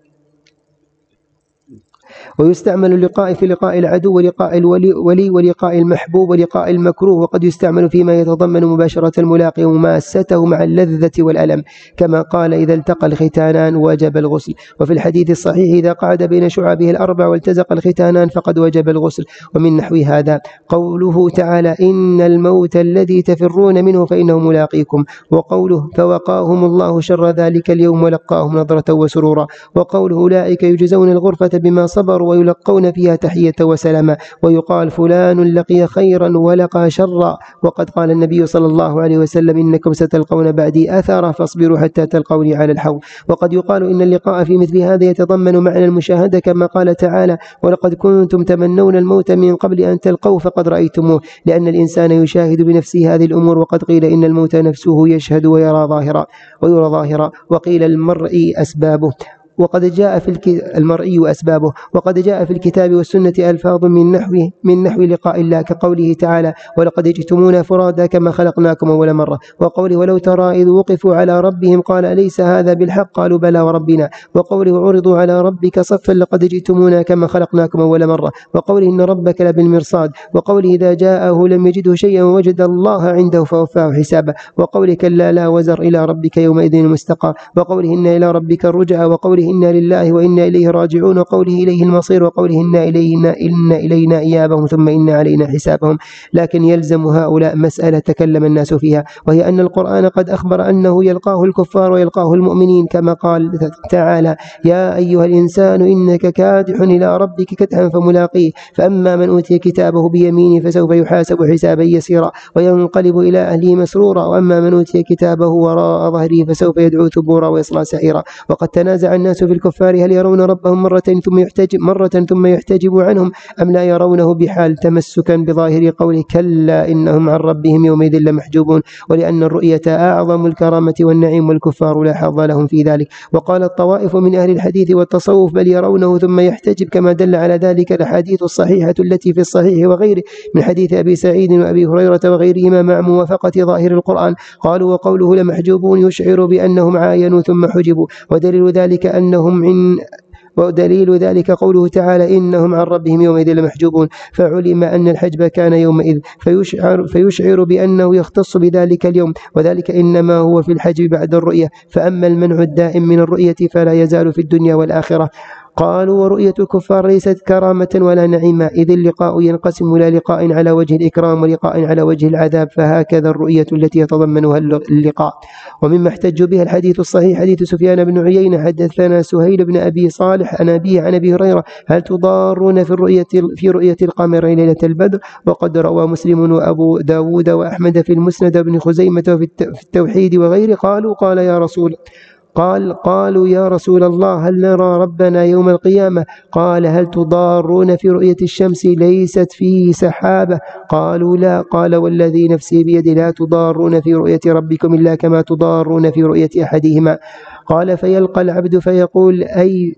ويستعمل اللقاء في لقاء العدو ولقاء الولي ولقاء المحبوب ولقاء المكروه، وقد يستعمل فيما يتضمن مباشرة الملاقي ومماسته مع اللذة والألم، كما قال: إذا التقى الختانان وجب الغسل. وفي الحديث الصحيح: إذا قعد بين شعبه الأربع والتزق الختانان فقد وجب الغسل. ومن نحو هذا قوله تعالى: إن الموت الذي تفرون منه فإنه ملاقيكم، وقوله: فوقاهم الله شر ذلك اليوم ولقاهم نضرة وسرورا، وقوله: أولئك يجزون الغرفة بما صبروا ويلقون فيها تحية وسلاما، ويقال فلان لقي خيرا ولقى شرا. وقد قال النبي صلى الله عليه وسلم إنكم ستلقون بعدي أثرا فاصبروا حتى تلقوني على الحوض. وقد يقال إن اللقاء في مثل هذا يتضمن معنى المشاهدة كما قال تعالى ولقد كنتم تمنون الموت من قبل أن تلقوه فقد رأيتموه، لأن الإنسان يشاهد بنفسه هذه الأمور. وقد قيل إن الموت نفسه يشهد ويرى ظاهرا ويرى ظاهرا وقيل المرء أسبابه وقد جاء في المرئي أسبابه وقد جاء في الكتاب والسنة ألفاظ من نحو من نحو لقاء الله كقوله تعالى ولقد جئتمونا فرادا كما خلقناكم أول مرة، وقوله ولو ترى إذ وقفوا على ربهم قال أليس هذا بالحق قالوا بلى وربنا، وقوله عرضوا على ربك صفا لقد جئتمونا كما خلقناكم أول مرة، وقوله إن ربك لبالمرصاد، وقوله إذا جاءه لم يجده شيئا ووجد الله عنده فوفاه حسابه، وقوله كلا لا وزر إلى ربك يومئذ المستقر، وقوله إن إلى ربك الرجعى، وقوله إنا لله وإنا إليه راجعون، وقوله إليه المصير، وقوله إنا إلينا, إن إلينا إيابهم ثم إنا علينا حسابهم. لكن يلزم هؤلاء مسألة تكلم الناس فيها، وهي أن القرآن قد أخبر أنه يلقاه الكفار ويلقاه المؤمنين كما قال تعالى يا أيها الإنسان إنك كادح إلى ربك كدحا فملاقيه، فأما من أوتي كتابه بيمينه فسوف يحاسب حسابا يسيرا وينقلب إلى أهله مسرورا، وأما من أوتي كتابه وراء ظهره فسوف يدعو ثبورا ويصلى سعيرا. وقد تنازع الناس في الكفار هل يرون ربهم مرتين ثم يحتجب مرة ثم يحتجب عنهم أم لا يرونه بحال، تمسكا بظاهر قوله كلا إنهم عن ربهم يومئذ لمحجوبون، ولأن الرؤية أعظم الكرامة والنعيم والكفار لا حظ لهم في ذلك. وقال الطوائف من أهل الحديث والتصوف بل يرونه ثم يحتجب كما دل على ذلك الأحاديث الصحيحة التي في الصحيح وغيره من حديث أبي سعيد وأبي هريرة وغيرهما مع موافقة ظاهر القرآن. قالوا وقوله لمحجوبون يشعر بأنهم عاينوا ثم حجبوا، ودليل ذلك أنهم عن ودليل ذلك قوله تعالى إنهم عن ربهم يومئذ لمحجوبون، فعلم أن الحجب كان يومئذ فيشعر, فيشعر بأنه يختص بذلك اليوم، وذلك إنما هو في الحجب بعد الرؤية. فأما المنع الدائم من الرؤية فلا يزال في الدنيا والآخرة. قالوا ورؤية الكفار ليست كرامة ولا نعيمة، إذ اللقاء ينقسم إلى لقاء على وجه الإكرام ولقاء على وجه العذاب، فهكذا الرؤية التي يتضمنها اللقاء. ومما احتج بها الحديث الصحيح حديث سفيان بن عيينة حدثنا سهيل بن أبي صالح عن أبيه عن أبي هريرة هل تضارون في الرؤية في رؤية القمر ليلة البدر؟ وقد روى مسلم وأبو داود وأحمد في المسند بن خزيمة في التوحيد وغيره قالوا قال يا رسول قال قالوا يا رسول الله هل نرى ربنا يوم القيامة؟ قال هل تضارون في رؤية الشمس ليست فيه سحابة؟ قالوا لا. قال والذي نفسي بيدي لا تضارون في رؤية ربكم إلا كما تضارون في رؤية أحدهما. قال فيلقى العبد فيقول أي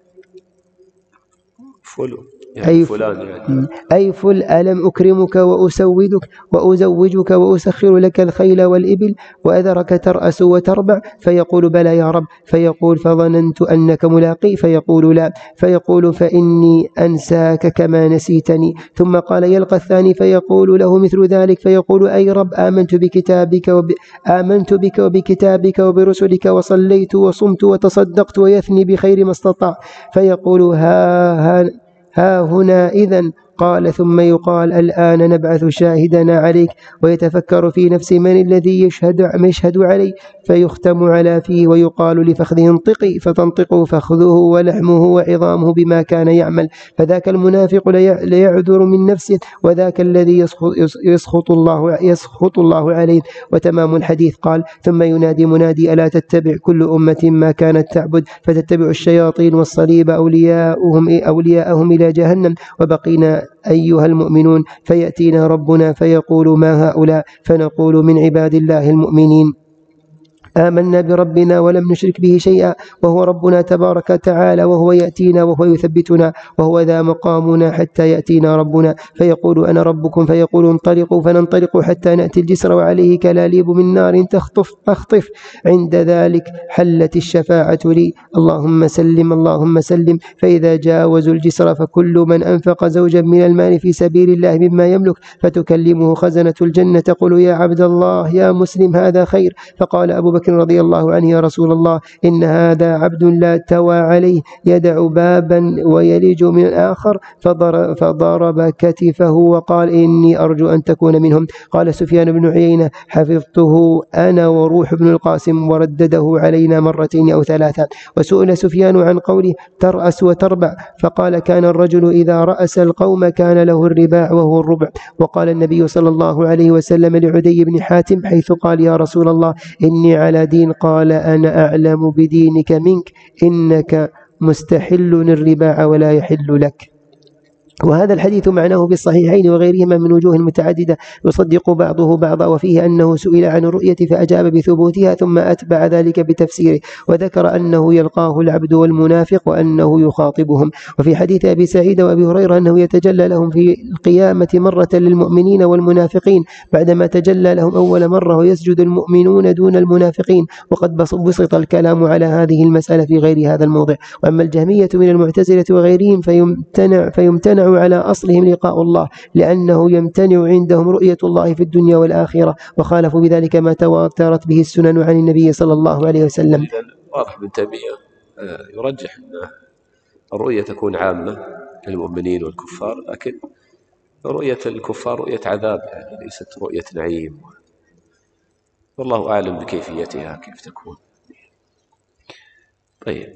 فلو يعني أي فلان يعني. أي فل ألم أكرمك وأسودك وأزوجك وأسخر لك الخيل والإبل وأذرك ترأس وتربع؟ فيقول بلى يا رب. فيقول فظننت أنك ملاقي؟ فيقول لا. فيقول فإني أنساك كما نسيتني. ثم قال يلقى الثاني فيقول له مثل ذلك فيقول أي رب آمنت بكتابك وب... آمنت بك وبكتابك وبرسلك وصليت وصمت وتصدقت ويثني بخير ما استطاع. فيقول ها ها ها هنا إذن. قال ثم يقال الآن نبعث شاهدنا عليك، ويتفكر في نفس من الذي يشهد, يشهد عليه، فيختم على فيه ويقال لفخذه انطقي، فتنطق فخذه ولحمه وعظامه بما كان يعمل، فذاك المنافق ليعذر من نفسه، وذاك الذي يسخط الله, يسخط الله عليه. وتمام الحديث قال ثم ينادي منادي ألا تتبع كل أمة ما كانت تعبد، فتتبع الشياطين والصليب أولياءهم, أولياءهم إلى جهنم، وبقينا أيها المؤمنون فيأتينا ربنا فيقول ما هؤلاء؟ فنقول من عباد الله المؤمنين آمنا بربنا ولم نشرك به شيئا، وهو ربنا تبارك وتعالى، وهو يأتينا وهو يثبتنا، وهو ذا مقامنا حتى يأتينا ربنا فيقول أنا ربكم، فيقول انطلقوا، فننطلق حتى نأتي الجسر وعليه كلاليب من نار تخطف أخطف. عند ذلك حلت الشفاعة لي اللهم سلم اللهم سلم. فإذا جاوزوا الجسر فكل من أنفق زوجا من المال في سبيل الله مما يملك فتكلمه خزنة الجنة تقول يا عبد الله يا مسلم هذا خير. فقال أبو بكر بكر رضي الله عنه: يا رسول الله، إن هذا عبد لا توى عليه، يدع بابا ويلج من آخر، فضرب, فضرب كتفه وقال: إني أرجو أن تكون منهم. قال سفيان بن عيينة: حفظته أنا وروح بن القاسم، وردده علينا مرتين أو ثلاثة. وسئل سفيان عن قوله: ترأس وتربع، فقال: كان الرجل إذا رأس القوم كان له الرباع وهو الربع. وقال النبي صلى الله عليه وسلم لعدي بن حاتم حيث قال: يا رسول الله، إني على دين، قال: أنا أعلم بدينك منك، إنك مستحل الرباع ولا يحل لك. وهذا الحديث معناه في الصحيحين وغيرهما من وجوه متعددة يصدق بعضه بعضا، وفيه أنه سئل عن الرؤية فأجاب بثبوتها ثم أتبع ذلك بتفسيره، وذكر أنه يلقاه العبد والمنافق وأنه يخاطبهم. وفي حديث أبي سعيد وأبي هريرة أنه يتجلى لهم في القيامة مرة للمؤمنين والمنافقين بعدما تجلى لهم أول مرة، ويسجد المؤمنون دون المنافقين. وقد بسط الكلام على هذه المسألة في غير هذا الموضع. وأما الجهمية من المعتزلة وغيرهم فيمتنع, فيمتنع على أصلهم لقاء الله، لأنه يمتنع عندهم رؤية الله في الدنيا والآخرة، وخالفوا بذلك ما تواترت به السنن عن النبي صلى الله عليه وسلم. واضح ابن تيمية يرجح أن الرؤية تكون عامة للمؤمنين والكفار، لكن رؤية الكفار رؤية عذاب، يعني ليست رؤية نعيم، والله أعلم بكيفيتها كيف تكون. طيب،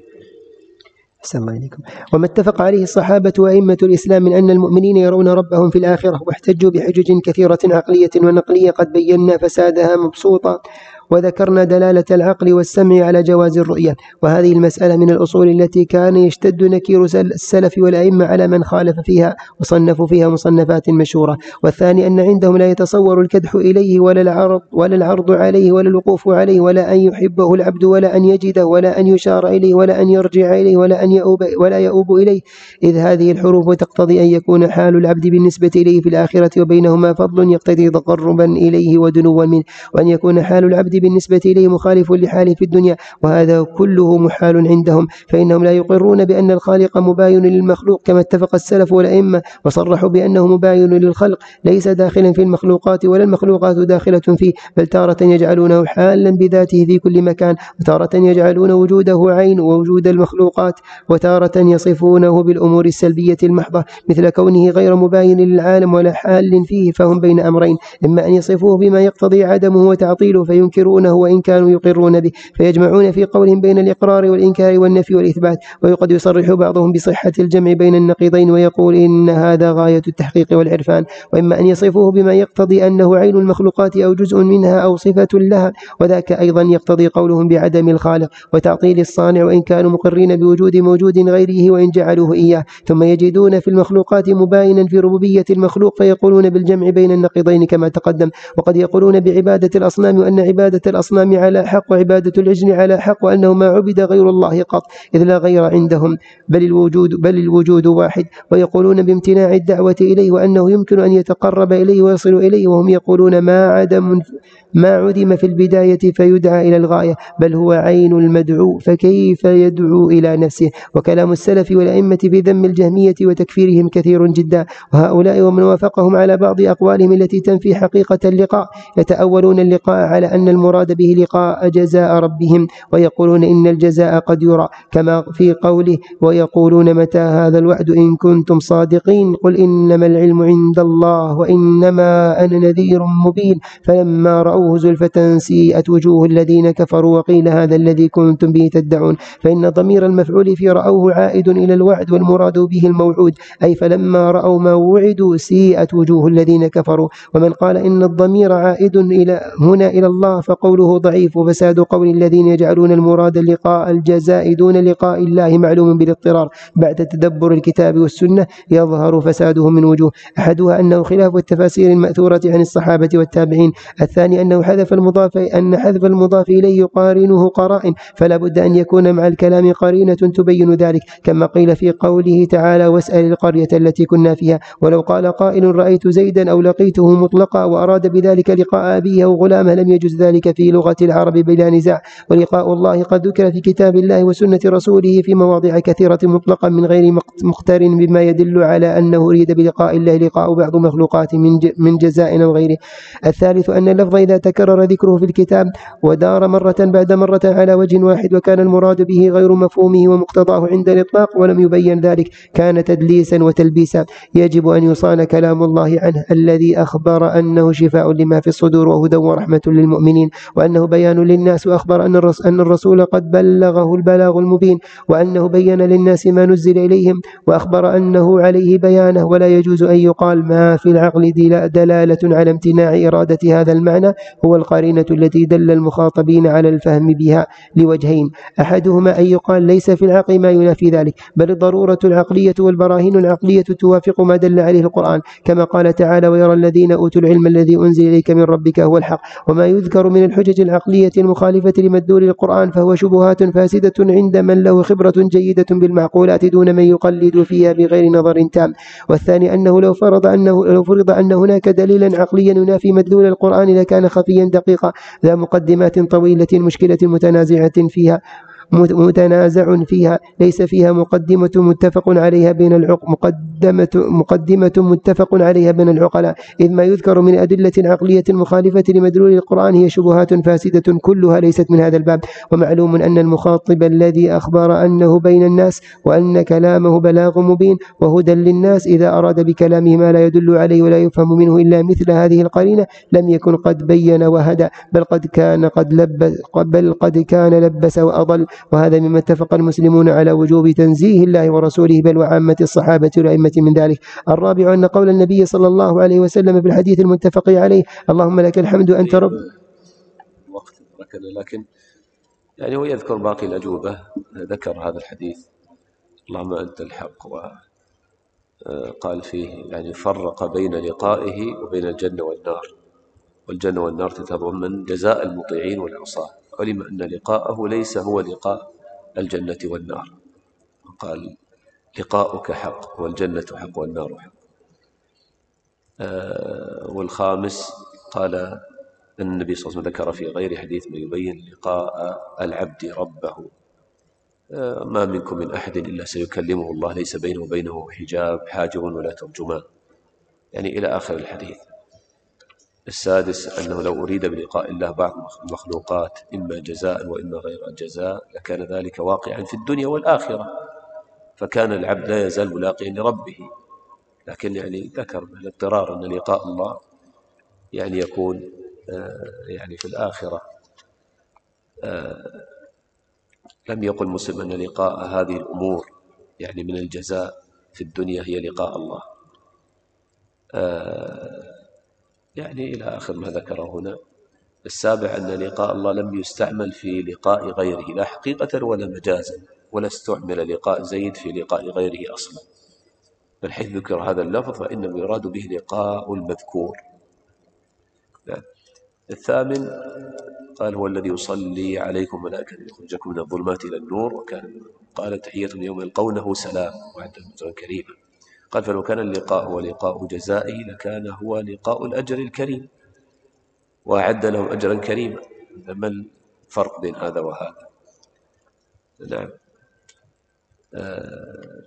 أحسن الله إليكم. وما اتفق عليه الصحابة وأئمة الإسلام من أن المؤمنين يرون ربهم في الآخرة، واحتجوا بحجج كثيرة عقلية ونقلية قد بينا فسادها مبسوطا، وذكرنا دلالة العقل والسمع على جواز الرؤية. وهذه المسألة من الأصول التي كان يشتد نكير السلف والأئمة على من خالف فيها وصنفوا فيها مصنفات مشهورة. والثاني أن عندهم لا يتصور الكدح إليه ولا العرض, ولا العرض عليه ولا الوقوف عليه، ولا أن يحبه العبد ولا أن يجده ولا أن يشار إليه ولا أن يرجع إليه ولا أن يؤوب, ولا يؤوب إليه، إذ هذه الحروف تقتضي أن يكون حال العبد بالنسبة إليه في الآخرة وبينهما فضل يقتضي تقربا إليه ودنوا منه، وأن يكون حال العبد بالنسبة إليه مخالف لحاله في الدنيا، وهذا كله محال عندهم، فإنهم لا يقرون بأن الخالق مباين للمخلوق كما اتفق السلف والأئمة، وصرحوا بأنه مباين للخلق ليس داخلا في المخلوقات ولا المخلوقات داخلة فيه، بل تارة يجعلونه حالا بذاته في كل مكان، وتارة يجعلون وجوده عين ووجود المخلوقات، وتارة يصفونه بالأمور السلبية المحضة مثل كونه غير مباين للعالم ولا حال فيه، فهم بين أمرين: إما أن يصفوه بما يقتضي عدمه وتعطيله فينكرون وإن كانوا يقرون به، فيجمعون في قولهم بين الإقرار والإنكار والنفي والإثبات. وقد يصرح بعضهم بصحة الجمع بين النقيضين ويقول إن هذا غاية التحقيق والعرفان. وإما أن يصفوه بما يقتضي أنه عين المخلوقات أو جزء منها أو صفة لها، وذاك أيضا يقتضي قولهم بعدم الخالق وتعطيل الصانع، وإن كانوا مقرين بوجود موجود غيره وإن جعلوه إياه. ثم يجدون في المخلوقات مباينا في ربوبية المخلوق فيقولون بالجمع بين النقيضين كما تقدم. وقد يقولون بعبادة الأصنام وأن عبادة الأصنام على حق وعبادة العجل على حق، وأنه ما عبد غير الله قط إذ لا غير عندهم، بل الوجود, بل الوجود واحد. ويقولون بامتناع الدعوة إليه وأنه يمكن أن يتقرب إليه ويصل إليه، وهم يقولون ما عدم ما عدم في البداية فيدعى إلى الغاية، بل هو عين المدعو فكيف يدعو إلى نفسه. وكلام السلف والأئمة في ذم الجهمية وتكفيرهم كثير جدا، وهؤلاء ومن وافقهم على بعض أقوالهم التي تنفي حقيقة اللقاء يتأولون اللقاء على أن المراد به لقاء جزاء ربهم، ويقولون إن الجزاء قد يرى كما في قوله: ويقولون متى هذا الوعد إن كنتم صادقين، قل إنما العلم عند الله وإنما أنا نذير مبين، فلما رأوا زلفة سيئت وجوه الذين كفروا وقيل هذا الذي كنتم به تدعون. فإن ضمير المفعول في رأوه عائد إلى الوعد والمراد به الموعود، أي فلما رأوا ما وعدوا سيئت وجوه الذين كفروا. ومن قال إن الضمير عائد إلى هنا إلى الله فقوله ضعيف، وفساد قول الذين يجعلون المراد لقاء الجزاء دون لقاء الله معلوم بالاضطرار بعد تدبر الكتاب والسنة يظهر فساده من وجوه: أحدها أنه خلاف التفاسير المأثورة عن الصحابة والتابعين، الثاني أنه حذف المضاف أن حذف المضاف إليه يقارنه قرائن، فلا بد أن يكون مع الكلام قرينة تبين ذلك، كما قيل في قوله تعالى: واسأل القرية التي كنا فيها. ولو قال قائل رأيت زيدا أو لقيته مطلقا وأراد بذلك لقاء أبيه أو غلامه لم يجوز ذلك ذلك في لغة العرب بلا نزاع. ولقاء الله قد ذكر في كتاب الله وسنة رسوله في مواضع كثيرة مطلقا من غير مقترن بما يدل على أنه أريد بلقاء الله لقاء بعض مخلوقات من جزاء أو غيره. الثالث أن اللفظ إذا تكرر ذكره في الكتاب ودار مرة بعد مرة على وجه واحد وكان المراد به غير مفهومه ومقتضاه عند الإطلاق ولم يبين ذلك كان تدليسا وتلبيسا. يجب أن يصان كلام الله عنه الذي أخبر أنه شفاء لما في الصدور وهدى ورحمة للمؤمنين، وأنه بيان للناس، وأخبر أن الرسول قد بلغه البلاغ المبين، وأنه بين للناس ما نزل إليهم، وأخبر أنه عليه بيانه. ولا يجوز أن يقال ما في العقل دلالة على امتناع إرادة هذا المعنى هو القرينة التي دل المخاطبين على الفهم بها لوجهين: أحدهما أن يقال ليس في العقل ما ينافي ذلك، بل الضرورة العقلية والبراهين العقلية توافق ما دل عليه القرآن، كما قال تعالى: ويرى الذين أوتوا العلم الذي أنزل إليك من ربك هو الحق. وما يذكر من الحجج العقلية المخالفة لمدلول القرآن فهو شبهات فاسدة عند من له خبرة جيدة بالمعقولات دون من يقلد فيها بغير نظر تام. والثاني أنه لو فرض أنه لو فرض أن هناك دليلا عقليا ينافي مدلول القرآن لكان خفيا دقيقا ذا مقدمات طويلة مشكلة متنازعة فيها متنازع فيها ليس فيها مقدمة متفق عليها بين العق مقدمة مقدمة متفق عليها بين العقلاء، إذ ما يذكر من أدلة عقلية مخالفة لمدلول القرآن هي شبهات فاسدة كلها ليست من هذا الباب. ومعلوم أن المخاطب الذي أخبر أنه بين الناس وأن كلامه بلاغ مبين وهدى للناس إذا أراد بكلامه ما لا يدل عليه ولا يفهم منه إلا مثل هذه القرينة لم يكن قد بين وهدى، بل قد كان قد لبس بل قد كان لبس وأضل. وهذا مما اتفق المسلمون على وجوب تنزيه الله ورسوله بل وعامة الصحابة والأئمة من ذلك. الرابع أن قول النبي صلى الله عليه وسلم في الحديث المتفق عليه: اللهم لك الحمد أنت رب. وقت ركنا، لكن يعني هو يذكر باقي الأجوبة، ذكر هذا الحديث اللهم أنت الحق، وقال فيه يعني فرق بين لقائه وبين الجنة والنار، والجنة والنار تتضمن جزاء المطيعين والعصاة، علم أن لقاءه ليس هو لقاء الجنة والنار، قال لقاؤك حق والجنة حق والنار حق. آه والخامس قال أن النبي صلى الله عليه وسلم ذكر في غير حديث ما يبين لقاء العبد ربه: آه ما منكم من أحد إلا سيكلمه الله ليس بينه وبينه حجاب حاجب ولا ترجمان، يعني إلى آخر الحديث. السادس أنه لو أريد بلقاء الله بعض المخلوقات إما جزاء وإما غير جزاء لكان ذلك واقعا في الدنيا والآخرة، فكان العبد لا يزال ملاقيا لربه. لكن يعني ذكر بالاضطرار أن لقاء الله يعني يكون يعني في الآخرة. لم يقل مسلم أن لقاء هذه الأمور يعني من الجزاء في الدنيا هي لقاء الله، يعني إلى آخر ما ذكره هنا. السابع أن لقاء الله لم يستعمل في لقاء غيره لا حقيقة ولا مجازا، ولا استعمل لقاء زيد في لقاء غيره أصلا، بل حيث ذكر هذا اللفظ فإنما يراد به لقاء المذكور. الثامن قال هو الذي يصلي عليكم ملائكة يخرجكم من الظلمات إلى النور، وكان قال تحية يوم يلقونه سلام وعد المزون كريما. قال فلو كان اللقاء هو لقاء جزائه لكان هو لقاء الأجر الكريم وأعد لهم أجرا كريما. ما الفرق بين هذا وهذا؟ نعم. آه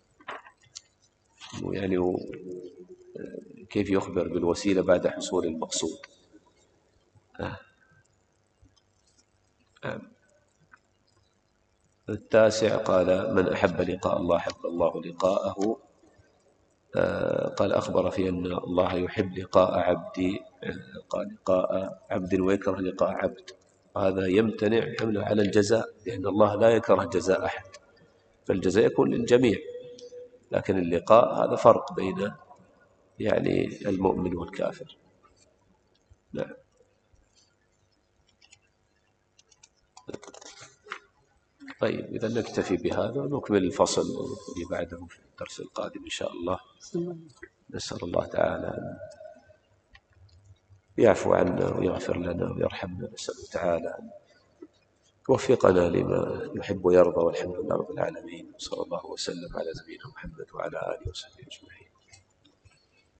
يعني كيف يخبر بالوسيلة بعد حصول المقصود؟ آه. آه. التاسع قال من أحب لقاء الله أحب الله لقاءه. آه قال أخبر في أن الله يحب لقاء عبدي، قال لقاء عبد ويكره لقاء عبد، وهذا يمتنع حمله على الجزاء لأن الله لا يكره جزاء أحد، فالجزاء يكون للجميع، لكن اللقاء هذا فرق بين يعني المؤمن والكافر. نعم. طيب إذا نكتفي بهذا ونكمل الفصل اللي بعده في الدرس القادم إن شاء الله. نسأل الله تعالى أن يعفو عنا ويغفر لنا ويرحمنا، نسأل تعالى أن يوفقنا لما يحب ويرضى، والحمد لله رب العالمين، صلى الله وسلم على نبينا محمد وعلى آله وصحبه أجمعين.